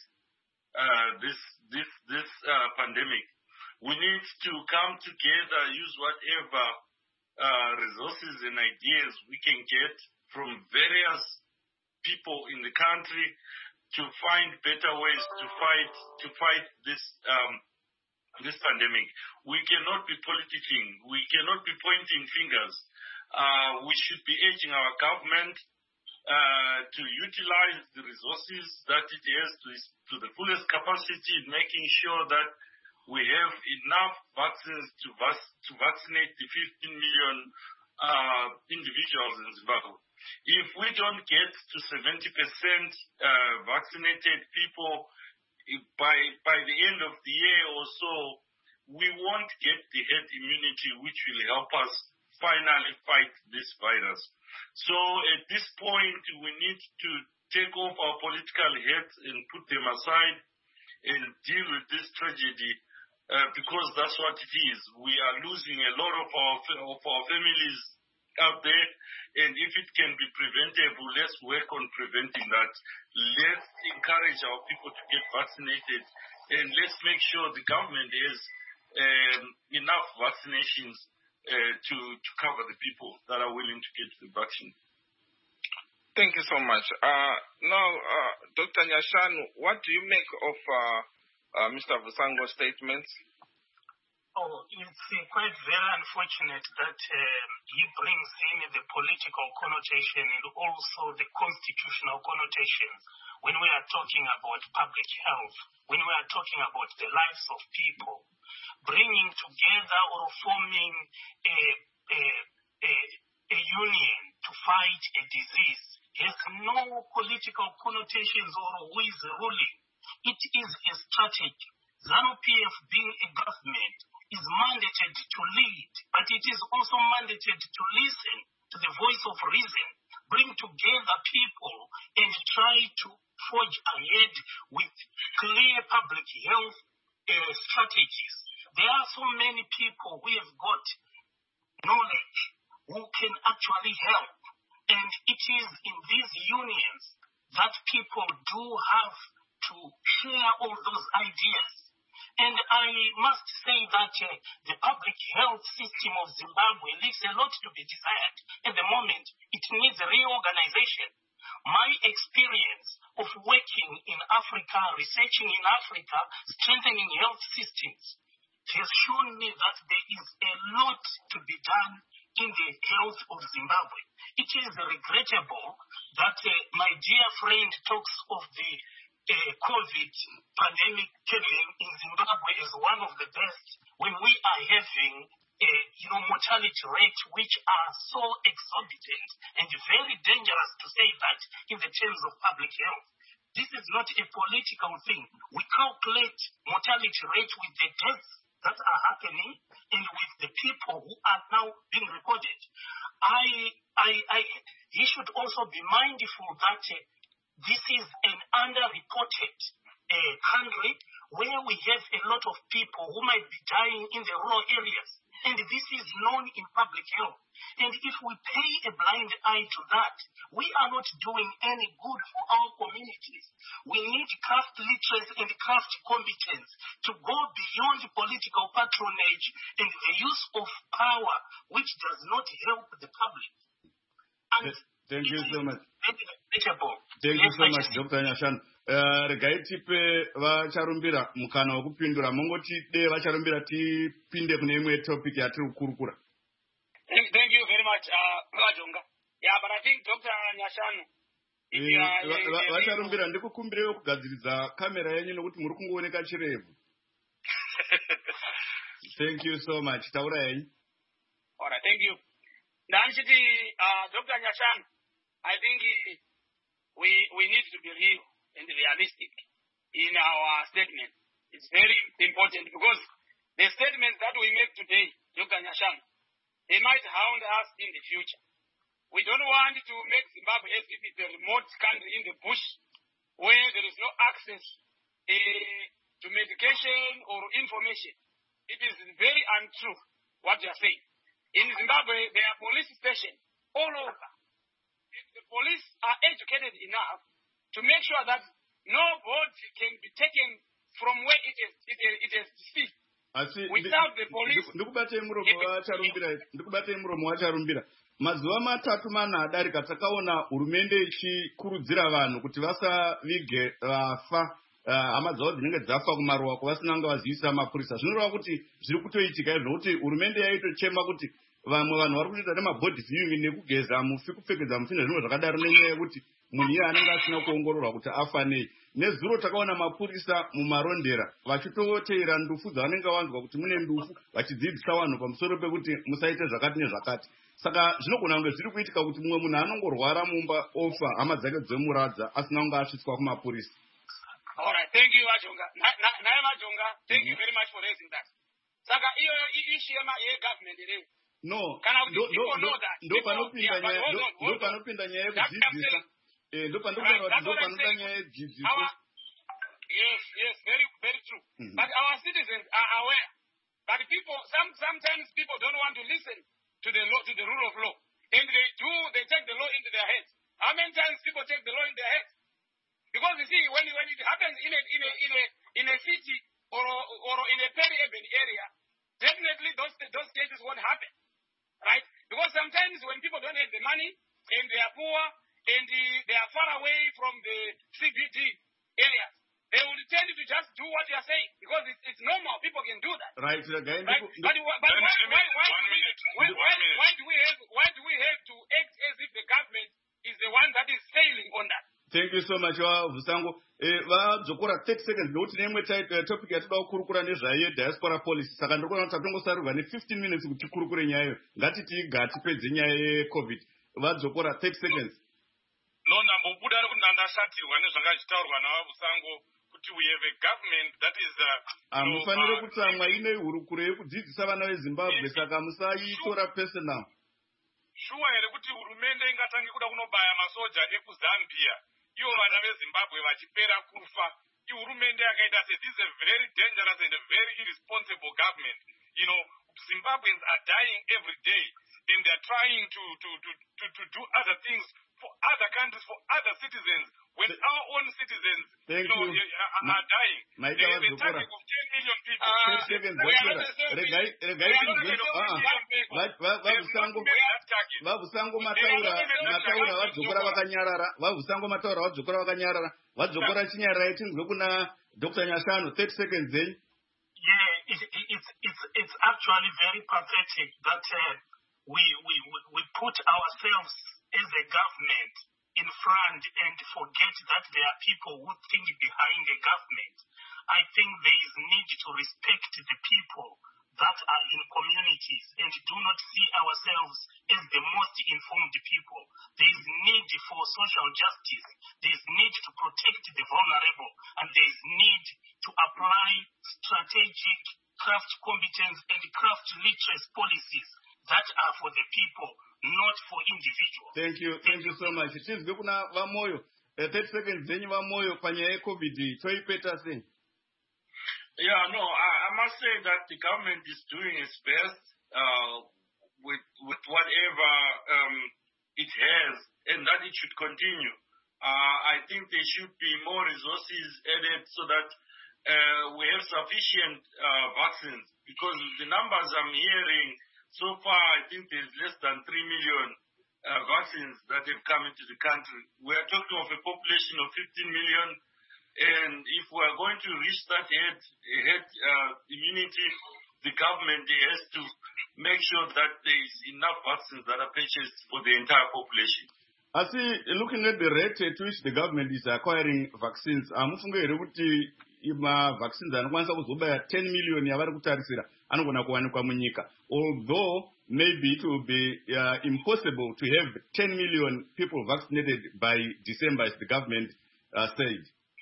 this pandemic. We need to come together, use whatever resources and ideas we can get from various people in the country to find better ways to fight this pandemic. We cannot be politicking. We cannot be pointing fingers. We should be urging our government to utilize the resources that it has to the fullest capacity in making sure that we have enough vaccines to vaccinate the 15 million individuals in Zimbabwe. If we don't get to 70% vaccinated people by the end of the year or so, we won't get the herd immunity which will help us finally fight this virus. So at this point, we need to take off our political hats and put them aside and deal with this tragedy because that's what it is. We are losing a lot of our families out there, and if it can be preventable, let's work on preventing that. Let's encourage our people to get vaccinated, and let's make sure the government has enough vaccinations to cover the people that are willing to get the vaccine. Thank you so much. Now, Dr. Nyashanu, what do you make of Mr. Vusango's statements? Oh, it's quite very unfortunate that he brings in the political connotation and also the constitutional connotations when we are talking about public health, when we are talking about the lives of people. Bringing together or forming a union to fight a disease has no political connotations or who is ruling. It is a strategy. ZANU-PF being a government is mandated to lead, but it is also mandated to listen to the voice of reason, bring together people and try to forge ahead with clear public health strategies. There are so many people who have got knowledge who can actually help, and it is in these unions that people do have to share all those ideas. And I must say that the public health system of Zimbabwe leaves a lot to be desired at the moment. It needs reorganization. My experience of working in Africa, researching in Africa, strengthening health systems, has shown me that there is a lot to be done in the health of Zimbabwe. It is regrettable that my dear friend talks of the COVID pandemic killing in Zimbabwe as one of the best when we are having mortality rates which are so exorbitant and very dangerous, to say that, in the terms of public health. This is not a political thing. We calculate mortality rate with the deaths that are happening and with the people who are now being recorded. He should also be mindful that this is an underreported country where we have a lot of people who might be dying in the rural areas. And this is known in public health. And if we pay a blind eye to that, we are not doing any good for our communities. We need craft literacy and craft competence to go beyond political patronage and the use of power, which does not help the public. And thank you so much. Thank you so much, Dr. Nyashanu. Regai tipe vacharumbira mukana wekupindura mongoti de vacharumbira tipinde kune imwe topic yatiri kukurukura. Thank you very much, Vajonga. Yeah, but I think Dr. Nyashanu, vacharumbira ndikukumbirewo kugadziridza kamera yenyu nokuti muri kungooneka chirevu. Thank you so much. Taura yenyu. All right, thank you. Nanchiti, Dr. Nyashanu, I think we need to be real and realistic in our statement. It's very important because the statements that we make today, Dr. Nyashanu, they might haunt us in the future. We don't want to make Zimbabwe as if it's a remote country in the bush where there is no access to medication or information. It is very untrue what you are saying. In Zimbabwe, there are police stations all over. If the police are educated enough to make sure that nobody can be taken from where it is deceived. Without the police. Ndikubate muromo wacharumbira. Mazuva matatu mana adarika takaona hurumende ichikurudzira vanhu kuti vasavige vafa hama dzavo dzinenge dzafa kumaruwa kwavasinanga vazivisa mapurisa. Zvinoreva kuti zviri kutoitika zvokuti hurumende yaitochema kuti vamwe vanhu vari kutoita nemabhodhi viewing nekugeza mufi kupfekedza mufi nezvimwe zvakadaro nenyaya yekuti munhu iye anenge asina kuongororwa kuti afa nei. Nezuro takaona mapurisa mumarondera vachitoteera ndufu dzavanenge vanzwa kuti mune ndufu vachidzidzisa vanhu pamusoro pekuti musaite zvakati nezvakati. Saka zvinogona kunge zviri kuitika kuti mumwe munhu anongorwara mumba ofa hama dzake dzomuradza asina kunge asvitswa kumapurisa. All right, thank you, Vajonga. Naye Vajonga, thank you very much for raising that. Saka iyo ishema government ile. No, ndo panopinda nyaya yekudzidzisa. Yes, very, very true. But our citizens are aware. But people, sometimes people don't want to listen to the law, to the rule of law, and they take the law into their heads. How many times people take the law in their heads? Because you see, when it happens in a city or in a peri-urban area, definitely those cases won't happen, right? Because sometimes when people don't have the money and they are poor and they are far away from the CBD areas, they will tend to just do what you are saying because it's normal. People can do that. Right. Again. Right? But why do we have to act as if the government is the one that is failing on that? Thank you so much, Vusango. Vadzokora 30 seconds nokuti nemwe topic yatinoda kukurukura nezvayo diaspora policy. Saka ndikuona kuti tatongosarurwa ne15 minutes kuti tikurukure nyayo. Ngatiti tipedze nyaya yeCovid. Vadzokora 30 seconds. No, ndambobuda kuti ndandashatirwa nezvangachitaurwa navavusango kuti we have a government that is hamufanire kutsamwa ine hurukuro yekudzidzisa vana veZimbabwe, saka musaitora personal. Shuwa here kuti hurumende ingatange kuda kunobaya masoja ekuZambia ivo vana veZimbabwe vachipera kufa. Hurumende yakaita se this is a very dangerous and a very irresponsible government. You know, Zimbabweans are dying every day and they are trying to do other things for other countries, for other citizens, when our own citizens are dying. They have a target of 10 million people. Vavusango mataura vadzokora vakanyarara. Vadzokora chinyarara tinzwe kuna Dr. Nyashanu. 30 seconds then. Yeah, it's actually very pathetic that we put ourselves as a government in front and forget that there are people who think behind the government. I think there is need to respect the people that are in communities and do not see ourselves as the most informed people. There is need for social justice. There is need to protect the vulnerable, and there is need to apply strategic craft competence and craft literacy policies that are for the people, not for individuals. Thank you so much. Tizwe kuna vamoyo 30 seconds zenyu vamoyo panyaya yeCovid toipeta sei? Yeah, no, I must say that the government is doing its best with whatever it has, and that it should continue. I think there should be more resources added so that we have sufficient vaccines, because the numbers I'm hearing so far, I think there's less than 3 million vaccines that have come into the country. We are talking of a population of 15 million, and if we are going to reach that herd immunity, the government has to make sure that there is enough vaccines that are purchased for the entire population. I see, looking at the rate at which the government is acquiring vaccines, amufunge kuti vaccines anokwanisa kuzobaya 10 million yavari kutarisira anogona kuwanikwa munyika, although maybe it will be impossible to have 10 million people vaccinated by December, as the government said.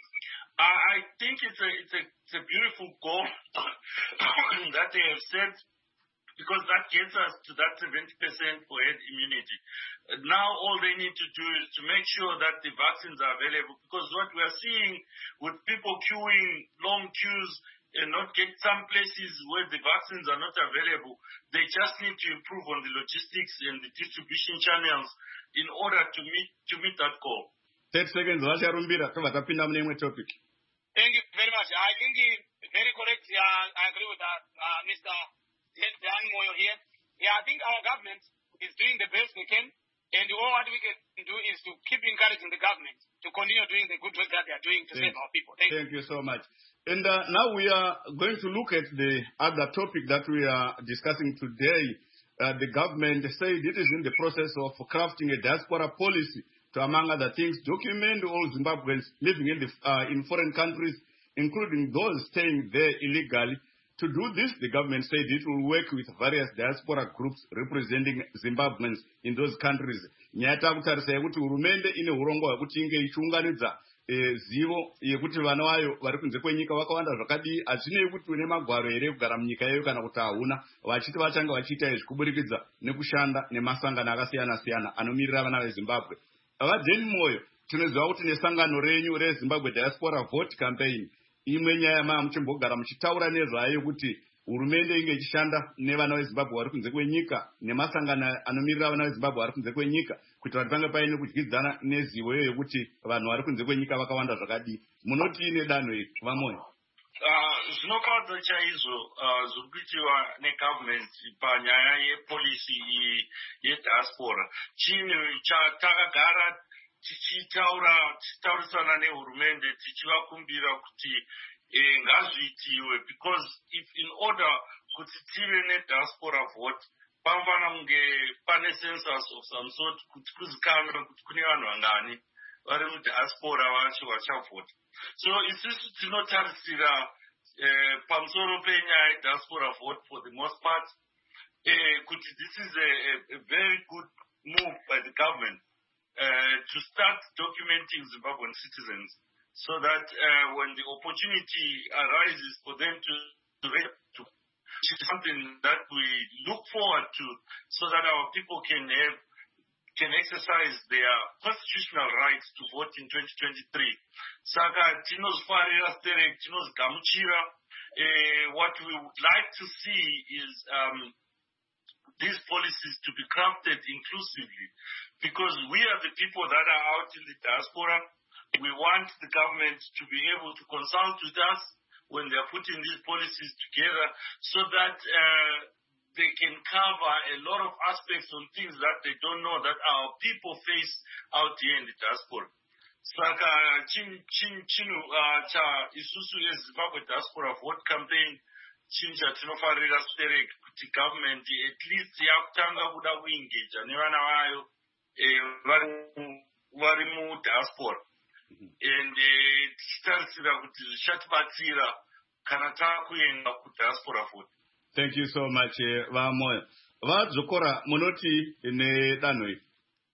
I think it's a beautiful goal that they have set, because that gets us to that 70% for herd immunity. Now all they need to do is to make sure that the vaccines are available, because what we are seeing with people queuing long queues and not get some places where the vaccines are not available, they just need to improve on the logistics and the distribution channels in order to meet that goal. 30 seconds, vacharumbira tobva tapinda mune imwe topic. Thank you very much. I think very correct. I agree with Mr. Dan Moyo here. Yeah, I think our government is doing the best they can, and all what we can do is to keep encouraging the government to continue doing the good work that they are doing to save our people. Thank you so much. And now we are going to look at the other topic that we are discussing today. The government said it is in the process of crafting a diaspora policy to, among other things, document all Zimbabweans living in foreign countries, including those staying there illegally. To do this, the government said it will work with various diaspora groups representing Zimbabweans in those countries. Nyaya kutarisa yekuti hurumende ine urongwa hwekuti inge ichiunganidza zivo yekuti vana vayo vari kunze kwenyika vakawanda zvakadii, hazvinei kuti une magwaro here kugara munyika iyoyo kana kuti hauna, vachiti vachanga vachiita izvi kuburikidza nekushanda nemasangano akasiyana-siyana anomirira vana vezimbabwe. Vajeni Moyo, tinoziva kuti nesangano renyu reZimbabwe Diaspora Vote Campaign, imwe nyaya maa muchimbogara muchitaura nezvayo kuti hurumende inge ichishanda nevana veZimbabwe vari kunze kwenyika nemasangano anomirira vana veZimbabwe vari kunze kwenyika kuitira kuti pange paine kudyidzana nezivo iyo yekuti vanhu vari kunze kwenyika vakawanda zvakadii. Munoti ine danho iri vaMoyo? Zvinofadza chaizvo zviri kuitiwa negovernment panyaya yepolisi yediaspora. Chinhu chatakagara tichitaurisana nehurumende tichivakumbira kuti ngazviitiwe, because if in order kuti tive nediaspora vote panofanira kunge pane census of some sort kuti kuzikanwe kuti kune vanhu vangani vari mudiaspora vacho vachavhota. So isusu tinotarisira pamusoro penyaya yediaspora vote for the most part kuti this is a very good move by the government to start documenting Zimbabwean citizens, so that when the opportunity arises for them to something that we look forward to, so that our people can exercise their constitutional rights to vote in 2023. Saka tinozfarira sterek, tinozgamuchira. What we would like to see is these policies to be crafted inclusively, because we are the people that are out in the diaspora. We want the government to be able to consult with us when they are putting these policies together, so that they can cover a lot of aspects on things that they don't know that our people face out here in the diaspora. Saka chinu cha isusu yeZimbabwe Diaspora Vote Campaign, chinhu chatinofarira sterek kuti government at least yakutanga kuda kuengage nevana vayo vari mudiaspora, and tichitarisira kuti zvichatibatsira kana takuenda kudiaspora vote. Thank you so much, vaMoyo. Vadzokora, munoti nedanho iri?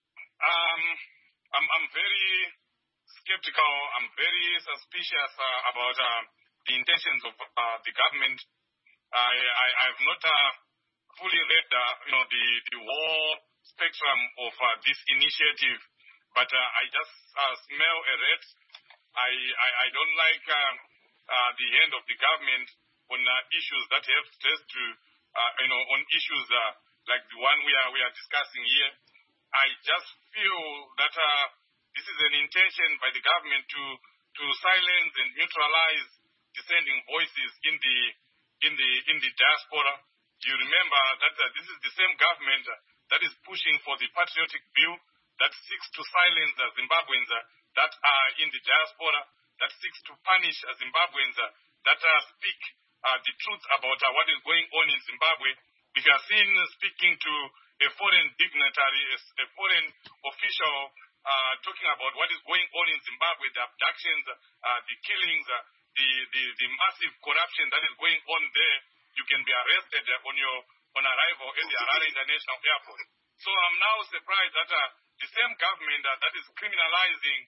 I'm very skeptical. I'm very suspicious about the intentions of the government. I've not fully read the whole spectrum of this initiative, but I just smell a rat. I don't like the hand of the government on issues that have to on issues like the one we are discussing here. I just feel that this is an intention by the government to silence and neutralize dissenting voices in the diaspora. You remember that this is the same government that is pushing for the patriotic bill that seeks to silence Zimbabweans that are in the diaspora, that seeks to punish Zimbabweans that speak the truth about what is going on in Zimbabwe. We are seen speaking to a foreign dignitary, a foreign official, talking about what is going on in Zimbabwe, the abductions, the killings, the massive corruption that is going on there. You can be arrested on arrival at the Harare International Airport. So I'm now surprised that the same government that is criminalizing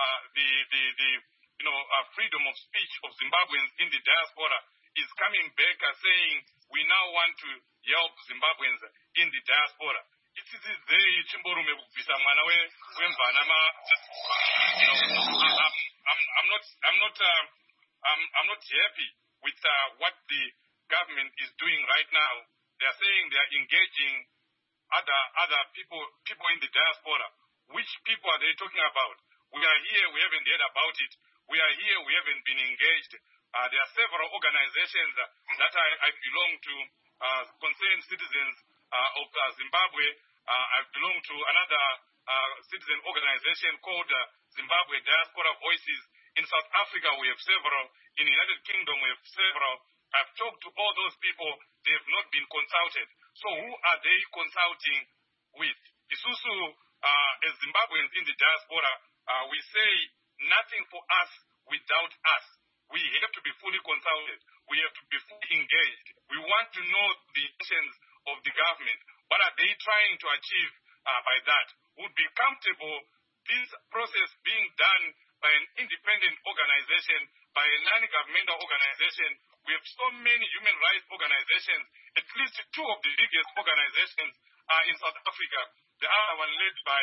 the freedom of speech of Zimbabweans in the diaspora is coming back saying we now want to help Zimbabweans in the diaspora. It is very chimborume kubvisa mwana wemvana I'm not happy with what the government is doing right now. They are saying they are engaging other people in the diaspora. Which people are they talking about? We are here, we haven't heard about it. We are here, we haven't been engaged. There are several organizations that I belong to, concerned citizens of Zimbabwe. I belong to another citizen organization called Zimbabwe Diaspora Voices. In South Africa, we have several. In the United Kingdom, we have several. I've talked to all those people. They have not been consulted. So who are they consulting with? Isusu, as Zimbabweans in the diaspora, we say nothing for us without us. We have to be fully consulted. We have to be fully engaged. We want to know the intentions of the government. What are they trying to achieve by that? Would be comfortable this process being done by an independent organization, by a non-governmental organization. We have so many human rights organizations, at least two of the biggest organizations in South Africa. The other one led by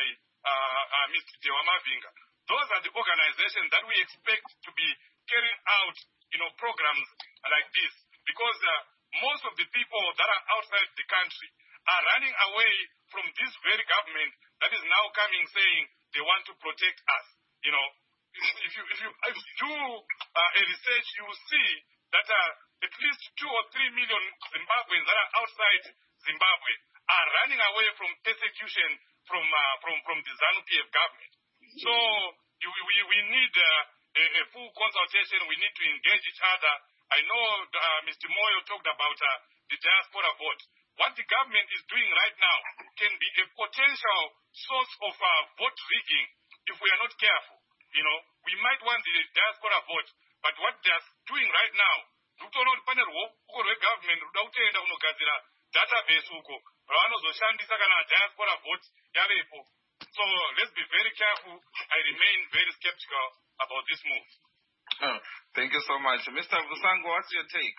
Mr. Dewa Mavinga. Those are the organizations that we expect to be carrying out, programs like this. Because most of the people that are outside the country are running away from this very government that is now coming saying they want to protect us. If you do a research, you will see that at least 2 or 3 million Zimbabweans that are outside Zimbabwe are running away from persecution from the ZANU-PF government. So we need a full consultation. We need to engage each other. I know Mr. Moyo talked about the diaspora vote. What the government is doing right now can be a potential source of vote rigging if we are not careful. We might want the diaspora vote, but what they are doing right now, government database huko vanozoshandisa kana diaspora vote yavepo. So let's be very careful. I remain very skeptical about this move. Thank you so much. Mr. Vusango, what's your take?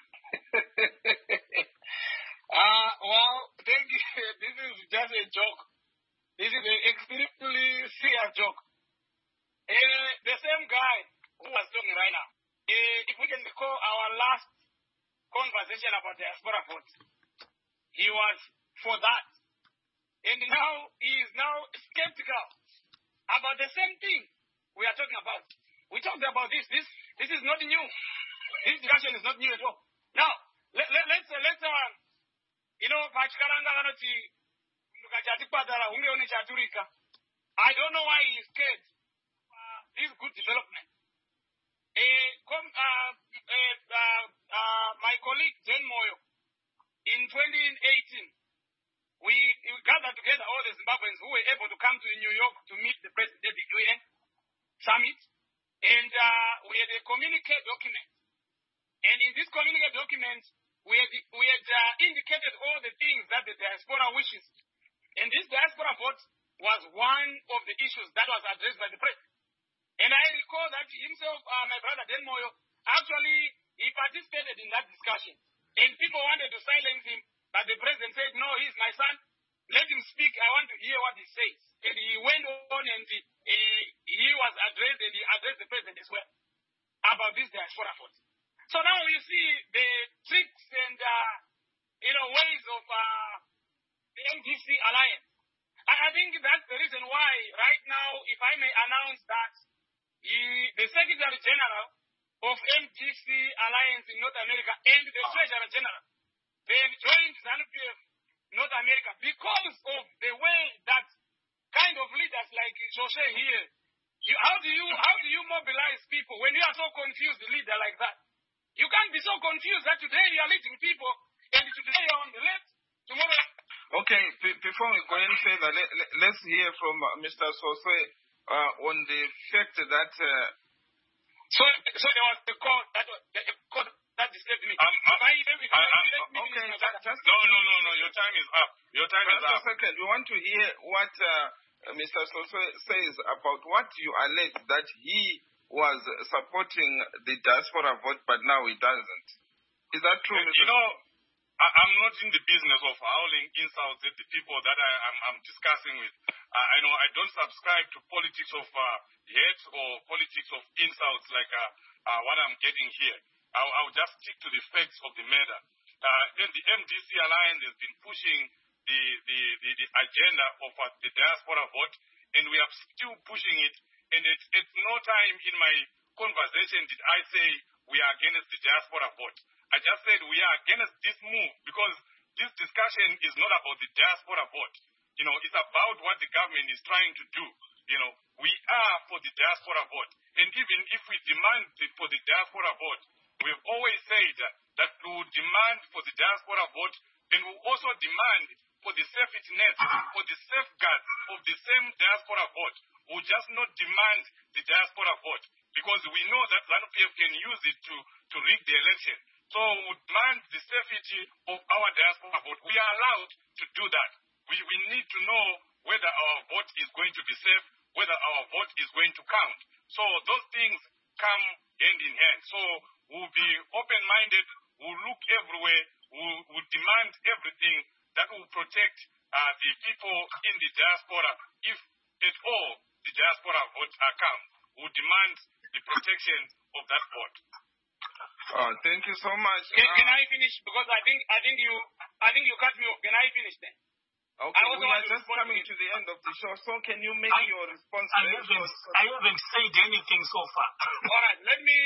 Well, thank you. This is just a joke. This is an extremely serious joke. The same guy who was talking right now, if we can recall our last conversation about diaspora vote, he was for that. And now he is now skeptical about the same thing we are talking about. We talked about this. This is not new. This discussion is not new at all. Now, let's I don't know why he is scared. This good development. My colleague Jen Moyo, in 2018, we gathered together all the Zimbabweans who were able to come to New York to meet the president at the UN summit, and we had a communique document. And in this communique document, we had indicated all the things that the diaspora wishes. And this diaspora vote was one of the issues that was addressed by the president. And I recall that himself, my brother Den Moyo, actually, he participated in that discussion. And people wanted to silence him, but the president said, no, he's my son. Let him speak. I want to hear what he says. And he went on and he was addressed, and he addressed the president as well about this diaspora vote. So now you see the tricks and ways of the MDC alliance. I think that's the reason why right now, if I may announce that the Secretary General of MDC Alliance in North America and the Treasurer General, they have joined ZANU-PF North America because of the way that kind of leaders like José here. How do you mobilize people when you are so confused, a leader like that? You can't be so confused that today you are leading people and today you are on the left, tomorrow. Okay, before we go any further, let's hear from Mr. Soswe on the fact that. So there was the code that disturbed me. Okay, No. Your time is up. Your time is up. Just a second. We want to hear what Mr. Soswe says about what you allege that he was supporting the diaspora vote, but now he doesn't. Is that true, Mr. I'm not in the business of howling insults at the people that I'm discussing with. I know I don't subscribe to politics of hate or politics of insults like what I'm getting here. I'll just stick to the facts of the matter. And the MDC Alliance has been pushing the agenda of the diaspora vote, and we are still pushing it. And at no time in my conversation did I say we are against the diaspora vote. I just said we are against this move because this discussion is not about the diaspora vote. It's about what the government is trying to do. We are for the diaspora vote. And even if we demand for the diaspora vote, we've always said that we will demand for the diaspora vote, and we will also demand for the safety net, for the safeguards of the same diaspora vote. We will just not demand the diaspora vote because we know that ZANU-PF can use it to rig the election. So we demand the safety of our diaspora vote. We are allowed to do that. We need to know whether our vote is going to be safe, whether our vote is going to count. So those things come hand in hand. So we'll be open-minded, we'll look everywhere, we'll demand everything that will protect the people in the diaspora. If at all the diaspora votes are count, we'll demand the protection of that vote. Thank you so much. Can I finish? Because I think you cut me off. Can I finish then? Okay, we are just coming to the end of the show. So can you make your response? I haven't said anything so far. All right, let me.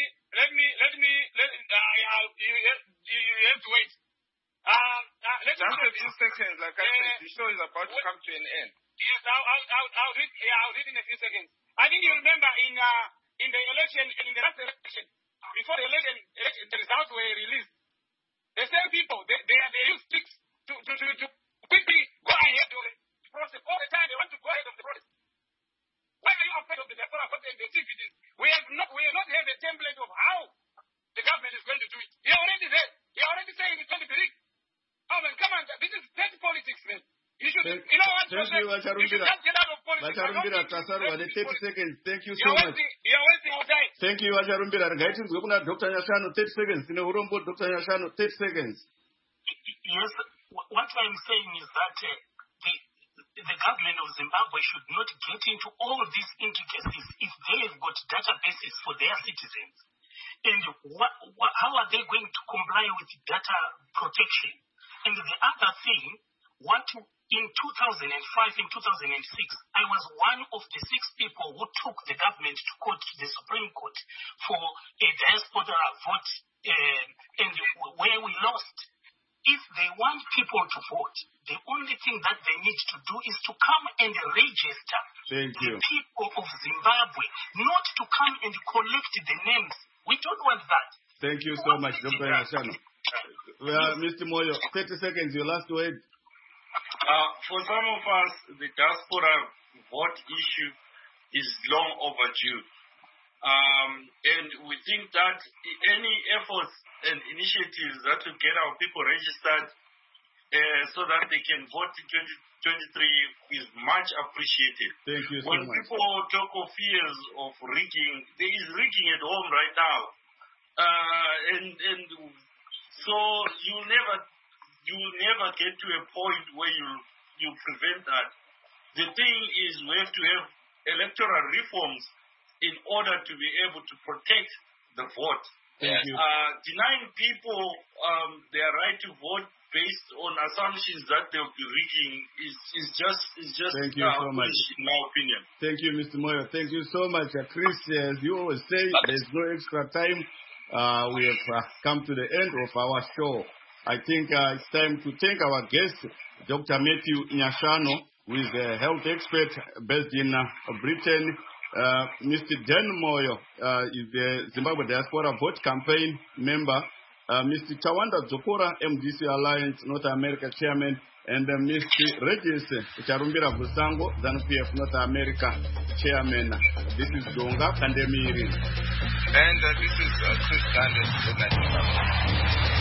You have to wait. Just a few seconds. Like I said, the show is about to come to an end. Yes, I'll read. Yeah, I'll read in a few seconds. I think you remember in the election, in the last election, before the election, the results were released. The same people, they use tricks to quickly go ahead of the process. All the time they want to go ahead of the process. Why are you afraid of the diaspora vote and the activities? We have not had a template of how the government is going to do it. You're already there. You're already saying it's going to be rigged. Oh man, come on, this is dirty politics, man. You should, Thank you know what? you, You should just get out of politics. Vacharumbira Tasarwa, 30 seconds. Thank you so much. You're wasting our time. Thank you, Vacharumbira. Ngaitinzwe kuna Dr. Nyashanu, 30 seconds. Tine urombo Dr. Nyashanu, 30 seconds. Yes, what I'm saying is that the government of Zimbabwe should not get into all these intricacies if they have got databases for their citizens. And how are they going to comply with data protection? And the other thing, in 2005 and 2006, I was one of the 6 people who took the government to court, to the Supreme Court, for a diaspora vote, and where we lost. If they want people to vote, the only thing that they need to do is to come and register the people of Zimbabwe, not to come and collect the names. We don't want that. Thank you so much, Dr. Nyashanu. Mr. Moyo, 30 seconds, your last word. For some of us, the diaspora vote issue is long overdue. And we think that any efforts and initiatives that will get our people registered so that they can vote in 2023 is much appreciated. Thank you so when much. People talk of fears of rigging, there is rigging at home right now. And so you will never get to a point where you prevent that. The thing is we have to have electoral reforms in order to be able to protect the vote. Thank you. Denying people their right to vote based on assumptions that they'll be rigging is just Thank you so much. in my opinion. Thank you, Mr. Moyo. Thank you so much, Chris. As you always say, there's no extra time. We have come to the end of our show. I think it's time to thank our guest, Dr. Matthew Nyashano, who is a health expert based in Britain. Mr. Dan Moyo is the Zimbabwe Diaspora Vote Campaign member. Mr. Chawanda Zokora, MDC Alliance North America Chairman, and Mr. Regis Charumbira Busango, ZANU-PF North America Chairman. This is Donga Kandemiri. And this is Chris Gandhi. Good night.